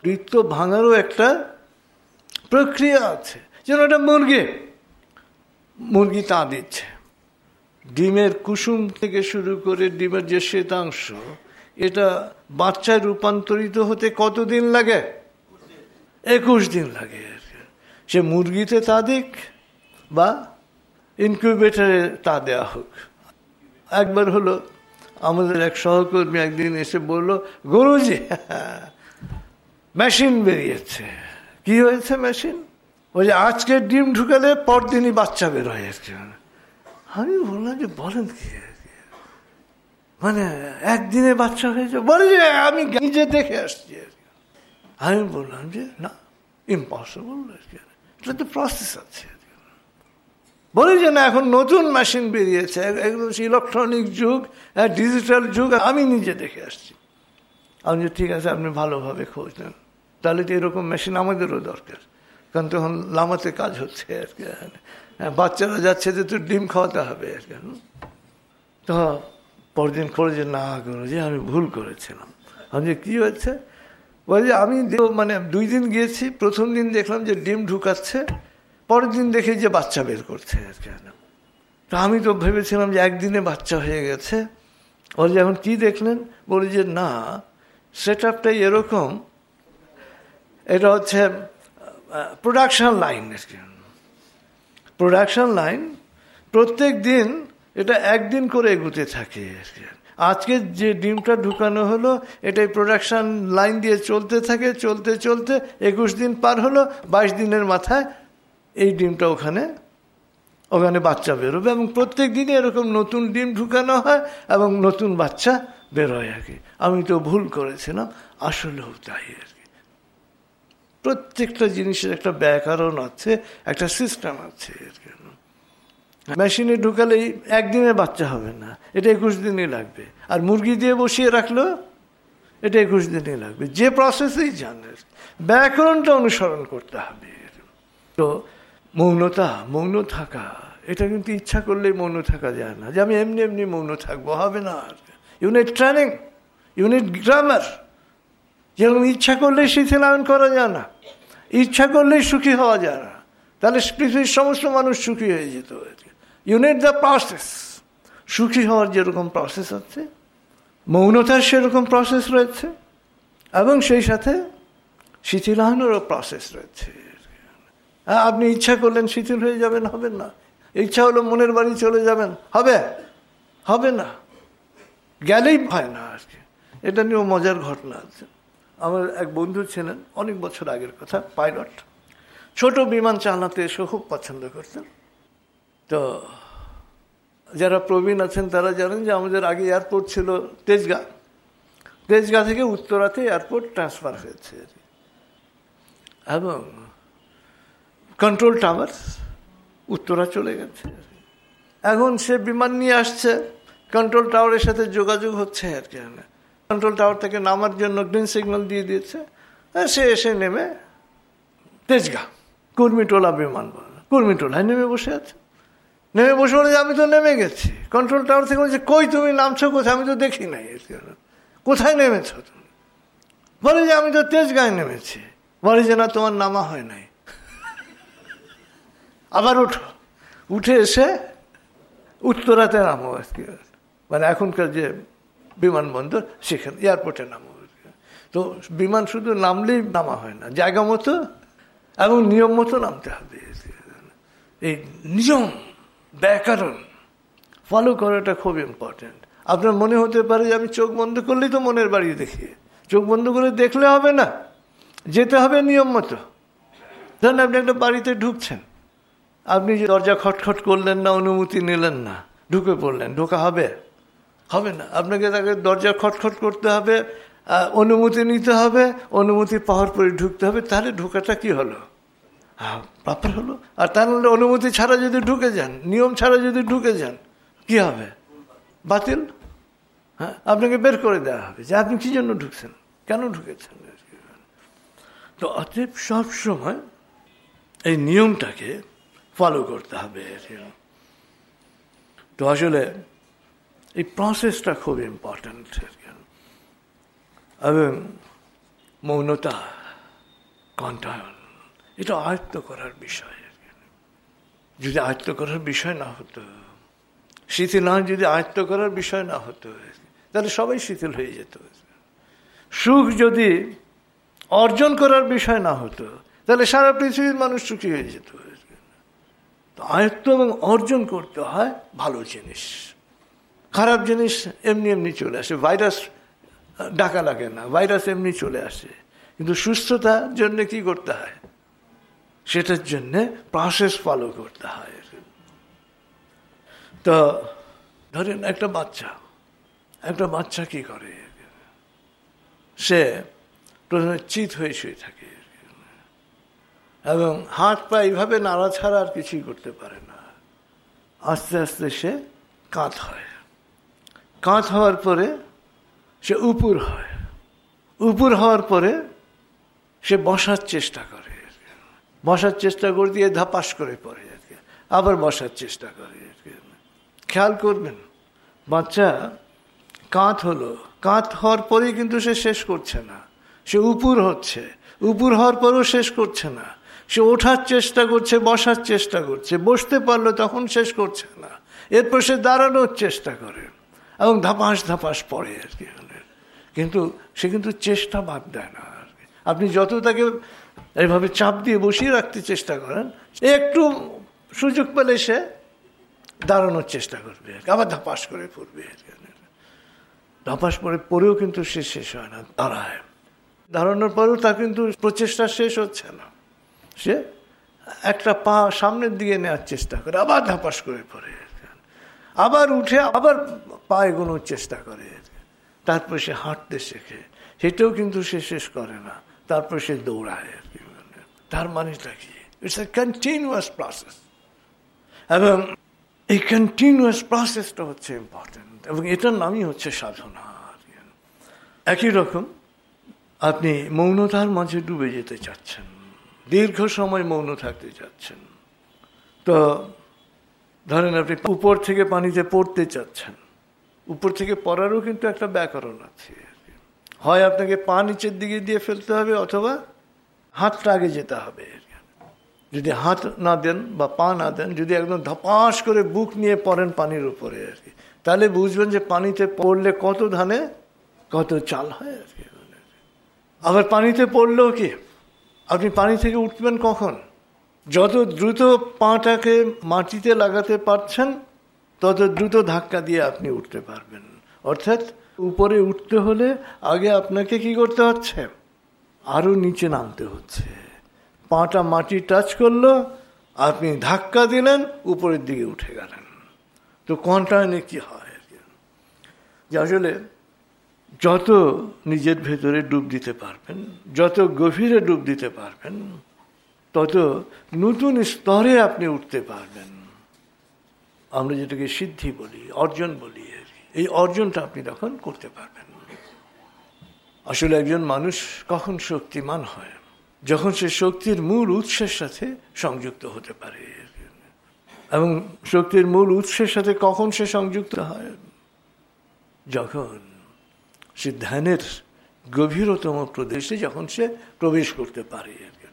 বৃত্ত ভাঙারও একটা প্রক্রিয়া আছে। যেন একটা মুরগি তা দিচ্ছে, ডিমের কুসুম থেকে শুরু করে ডিমের যে শ্বেতাংশ, এটা বাচ্চায় রূপান্তরিত হতে কতদিন লাগে? 21 দিন লাগে। সে মুরগিতে তা দিক বা ইনকিউবেটরে তা দেওয়া হোক। একবার হলো আমাদের এক সহকর্মী একদিন এসে বলল, গুরুজি মেশিন বেরিয়েছে। কি হয়েছে মেশিন? ওই যে আজকে ডিম ঢুকালে পরদিনই বাচ্চা বের হয় আর কি। আমি বললাম যে বলেন কি, মানে একদিনে বাচ্চা হয়েছে? বলে যে আমি নিজে দেখে আসছি আর কি। আমি বললাম যে না, ইম্পসিবল, এটা তো প্রসেস আছে। বলি যে না, এখন নতুন মেশিন বেরিয়েছে, এগুলো ইলেকট্রনিক যুগ, ডিজিটাল যুগ, আমি নিজে দেখে আসছি। আমি যে ঠিক আছে, আপনি ভালোভাবে খোঁজ নেন, তাহলে তো এরকম মেশিন আমাদেরও দরকার, কারণ তখন লামাতে কাজ হচ্ছে আর কি। বাচ্চারা যাচ্ছে যে তো ডিম খাওয়াতে হবে আর কি। তো পরদিন করে যে না করো যে আমি ভুল করেছিলাম। আমি যে কী হয়েছে? বলে যে আমি মানে 2 দিন গিয়েছি, প্রথম দিন দেখলাম যে ডিম ঢুকাচ্ছে, পরের দিন দেখি যে বাচ্চা বের করছে আর কি। তো আমি তো ভেবেছিলাম যে একদিনে বাচ্চা হয়ে গেছে। ওর যে এখন কী দেখলেন? বলি যে না, সেট আপটাই এরকম, এটা হচ্ছে প্রোডাকশন লাইন আর কি। প্রোডাকশন লাইন প্রত্যেক দিন এটা একদিন করে এগুতে থাকে আর কি। আজকে যে ডিমটা ঢুকানো হলো, এটাই প্রোডাকশন লাইন দিয়ে চলতে থাকে, চলতে চলতে 21 দিন পার হলো, 22 দিনের মাথায় এই ডিমটা ওখানে বাচ্চা বেরোবে, এবং প্রত্যেক দিনই এরকম নতুন ডিম ঢুকানো হয় এবং নতুন বাচ্চা বেরোয় আর কি। আমি তো ভুল করেছিলাম, আসলেও তাই আর কি। প্রত্যেকটা জিনিসের একটা ব্যাকরণ আছে, একটা সিস্টেম আছে আর কি। মেশিনে ঢুকালেই একদিনে বাচ্চা হবে না, এটা 21 দিনই লাগবে। আর মুরগি দিয়ে বসিয়ে রাখলো, এটা 21 দিনই লাগবে। যে প্রসেসেই জানে, ব্যাকরণটা অনুসরণ করতে হবে। তো মৌন থাকা, এটা কিন্তু ইচ্ছা করলেই মৌন থাকা যায় না, যে আমি এমনি এমনি মৌন থাকবো, হবে না। Unit training, unit grammar. যেরকম ইচ্ছা করলেই শিথিলায়ন করা যায় না, ইচ্ছা করলেই সুখী হওয়া যায় না, তাহলে পৃথিবীর সমস্ত মানুষ সুখী হয়ে যেত। Unit the process. সুখী হওয়ার যেরকম প্রসেস আছে, মৌনতার সেরকম প্রসেস রয়েছে, এবং সেই সাথে শিথিলায়নেরও প্রসেস রয়েছে। আপনি ইচ্ছা করলেন শিথিল হয়ে যাবেন, হবে না। ইচ্ছা হলো মনের বাড়ি চলে যাবেন, হবে না, গেলেই হয় না আর কি। এটা নিয়েও মজার ঘটনা আছে। আমার এক বন্ধু ছিলেন, অনেক বছর আগের কথা, পাইলট, ছোট বিমান চালাতে এসে খুব পছন্দ করতেন। তো যারা প্রবীণ আছেন তারা জানেন যে আমাদের আগে এয়ারপোর্ট ছিল তেজগাঁ থেকে উত্তরাতে এয়ারপোর্ট ট্রান্সফার হয়েছে, এবং কন্ট্রোল টাওয়ার উত্তরা চলে গেছে। এখন সে বিমান নিয়ে আসছে, কন্ট্রোল টাওয়ারের সাথে যোগাযোগ হচ্ছে আর কি। কন্ট্রোল টাওয়ার থেকে নামার জন্য গ্রিন সিগন্যাল দিয়ে দিয়েছে। সে এসে নেমে তেজগাঁ কুর্মিটোলা বিমানবন্দর, কুর্মিটোলায় নেমে বসে আছে। নেমে বসে বলে যে আমি তো নেমে গেছি। কন্ট্রোল টাওয়ার থেকে বলছে, কই তুমি নামছো কোথায়? আমি তো দেখি নাই। কোথায় নেমেছো তুমি? বলে যে আমি তো তেজগাঁয় নেমেছি। বলে যে না, তোমার নামা হয় নাই, আবার উঠে এসে উত্তরাতে নামো আর কি। মানে এখনকার যে বিমানবন্দর, সেখানে এয়ারপোর্টে নামো। তো বিমান শুধু নামলেই নামা হয় না, জায়গা মতো এবং নিয়ম মতো নামতে হবে। এই নিয়ম ব্যাকরণ ফলো করাটা খুব ইম্পর্টেন্ট। আপনার মনে হতে পারে যে আমি চোখ বন্ধ করলেই তো মনের বাড়ি দেখি। চোখ বন্ধ করে দেখলে হবে না, যেতে হবে নিয়ম মতো। ধরেন আপনি একটা বাড়িতে ঢুকছেন, আপনি যে দরজা খটখট করলেন না, অনুমতি নিলেন না, ঢুকে পড়লেন, ঢোকা হবে না। আপনাকে তাকে দরজা খটখট করতে হবে, অনুমতি নিতে হবে, অনুমতি পাওয়ার পরে ঢুকতে হবে, তাহলে ঢোকাটা কি হলো? প্রপার হলো। আর তার নাহলে অনুমতি ছাড়া যদি ঢুকে যান, নিয়ম ছাড়া যদি ঢুকে যান, কি হবে? বাতিল। হ্যাঁ, আপনাকে বের করে দেওয়া হবে যে আপনি কি জন্য ঢুকছেন, কেন ঢুকেছেন। তো অতএব সবসময় এই নিয়মটাকে ফলো করতে হবে। তো আসলে এই প্রসেসটা খুব ইম্পর্ট্যান্ট। এবং মৌনতা কন্ট্রোল, এটা আয়ত্ত করার বিষয়। যদি আয়ত্ত করার বিষয় না হতো, শিথিল নয়, যদি আয়ত্ত করার বিষয় না হতো, তাহলে সবাই শিথিল হয়ে যেত। সুখ যদি অর্জন করার বিষয় না হতো, তাহলে সারা পৃথিবীর মানুষ সুখী হয়ে যেত। তো আয়ত্ত এবং অর্জন করতে হয় ভালো জিনিস। খারাপ জিনিস এমনি এমনি চলে আসে, ভাইরাস ডাকা লাগে না, ভাইরাস এমনি চলে আসে। কিন্তু সুস্থতার জন্য কি করতে হয়? সেটার জন্য প্রসেস ফলো করতে হয়। তো ধরেন একটা বাচ্চা কি করে? সে প্রথমে চিত হয়ে শুয়ে থাকে এবং হাত পা এইভাবে নাড়াছাড়া আর কিছুই করতে পারে না। আস্তে আস্তে সে কাত হয়। কাত হওয়ার পরে সে উপুর হয়। উপুর হওয়ার পরে সে বসার চেষ্টা করে। বসার চেষ্টা করে দিয়ে ধাপাস করে পড়ে, আবার বসার চেষ্টা করে। খেয়াল করবেন, বাচ্চা কাত হলো, কাত হওয়ার পরেই কিন্তু সে শেষ করছে না, সে উপুর হচ্ছে। উপুর হওয়ার পরেও শেষ করছে না, সে ওঠার চেষ্টা করছে, বসার চেষ্টা করছে। বসতে পারলো তখন শেষ করছে না, এরপর সে দাঁড়ানোর চেষ্টা করে এবং ধাপাস ধাপাস পড়ে আর কি। কিন্তু সে কিন্তু চেষ্টা বাদ দেয় না। আপনি যত তাকে এইভাবে চাপ দিয়ে বসিয়ে রাখতে চেষ্টা করেন, একটু সুযোগ পেলে সে দাঁড়ানোর চেষ্টা করবে, আবার ধাপাস করে পড়বে। ধাপাস পরেও কিন্তু সে শেষ হয় না, দাঁড়ায়। দাঁড়ানোর পরেও তার কিন্তু প্রচেষ্টা শেষ হচ্ছে না, সে একটা পা সামনের দিকে নেওয়ার চেষ্টা করে, আবার ধাপাস করে পড়ে, আবার উঠে আবার পা এগোনোর চেষ্টা করে। তারপর সে হাঁটতে শেখে, সেটাও কিন্তু সে শেষ করে না, তারপর সে দৌড়ায়। তার মানেটা কি? ইটস এ কন্টিনিউয়াস প্রসেস, এবং এই কন্টিনিউয়াস প্রসেসটা হচ্ছে ইম্পর্টেন্ট, এবং এটার নামই হচ্ছে সাধনা। একই রকম আপনি মৌনতার মাঝে ডুবে যেতে চাচ্ছেন, দীর্ঘ সময় মৌন থাকতে চাচ্ছেন। তো ধরেন আপনি উপর থেকে পানিতে পড়তে চাচ্ছেন, উপর থেকে পড়ারও কিন্তু একটা ব্যাকরণ আছে। হয় আপনাকে পা নিচের দিকে দিয়ে ফেলতে হবে, অথবা হাতটা আগে যেতে হবে। যদি হাত না দেন বা পা না দেন, যদি একদম ধপাস করে বুক নিয়ে পড়েন পানির উপরে আর কি, তাহলে বুঝবেন যে পানিতে পড়লে কত ধানে কত চাল হয় আর কি। আবার পানিতে পড়লেও কি, আপনি পানি থেকে উঠবেন কখন? যত দ্রুত পাটাকে মাটিতে লাগাতে পারছেন, তত দ্রুত ধাক্কা দিয়ে আপনি উঠতে পারবেন। অর্থাৎ উপরে উঠতে হলে আগে আপনাকে কি করতে হচ্ছে? আরো নিচে নামতে হচ্ছে। পাটা মাটি টাচ করলো, আপনি ধাক্কা দিলেন, উপরের দিকে উঠে গেলেন। তো কোয়ান্টাইনে কি হয় যে আসলে যত নিজের ভেতরে ডুব দিতে পারবেন, যত গভীরে ডুব দিতে পারবেন, তত নতুন স্তরে আপনি উঠতে পারবেন। আমরা যেটাকে সিদ্ধি বলি, অর্জন বলি, এই অর্জনটা আপনি তখন করতে পারবেন। আসলে একজন মানুষ কখন শক্তিমান হয়? যখন সে শক্তির মূল উৎসের সাথে সংযুক্ত হতে পারে। এবং শক্তির মূল উৎসের সাথে কখন সে সংযুক্ত হয়? যখন সে ধ্যানের গভীরতম প্রদেশে যখন সে প্রবেশ করতে পারে।